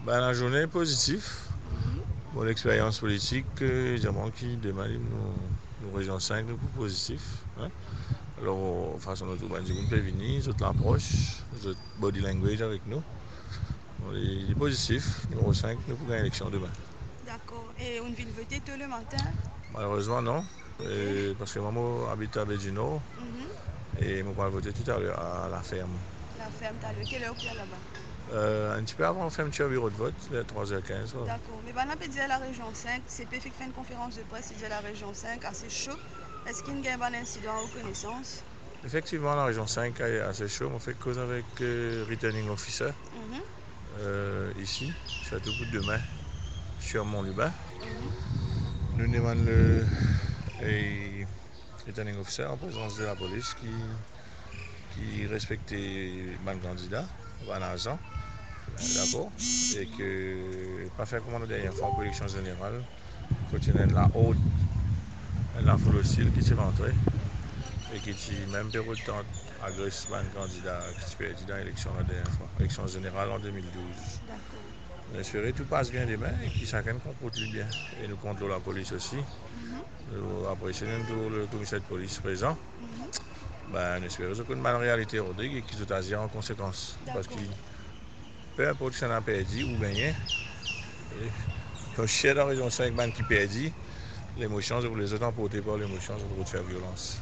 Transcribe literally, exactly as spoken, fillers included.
Ben, la journée est positive. Mhm. Mon expérience politique, euh, j'ai qui demain nous, nous région cinq nous pour positif. Hein? Alors, façon notre bandi, vous pouvez venir, vous l'approche, vous body language avec nous. On est positif. Numéro cinq nous pour gagner l'élection demain. D'accord. Et une ville votée tôt le matin? Malheureusement, non. Ok. Euh, parce que moi, j'habite à Bédino Mhm. et je vais voter tout à l'heure à la ferme. La ferme, t'as le quelle heure qu'il y a là-bas? Euh, un petit peu avant, on fait un petit bureau de vote, vers trois heures quinze. Voilà. D'accord. Mais ben, on peut dire à la région cinq, C P fait une conférence de presse, il dit à la région cinq, assez chaud. Est-ce qu'il y a un incident à reconnaissance? Effectivement, la région cinq est assez chaud. On fait cause avec euh, Returning Officer Mhm. euh, ici, surtout pour demain, sur Mont-Lubin. Mhm. Nous demandons le et Returning Officer en présence de la police qui, qui respecte les candidats, van agent, d'accord, et que pas faire comme la dernière fois pour l'élection générale, faut tenir la haute, la foule hostile qui s'est rentrée et qui même per autant agresse un candidat qui s'est perdu dans l'élection la dernière fois, l'élection générale en deux mille douze. D'accord. On espère tout passe bien demain et que chacun comporte bien. Et nous contrôlons la police aussi. Mhm. Nous apprécions le commissaire de police présent. Mhm. Ben, nous espérons que la réalité Rodrigue et qu'ils ont agi en conséquence. Parce que D'accord. peu importe si on a perdu ou gagné, quand je suis dans la région cinq man qui perdit, l'émotion, je vous les autres emportés par l'émotion, je vous faire violence.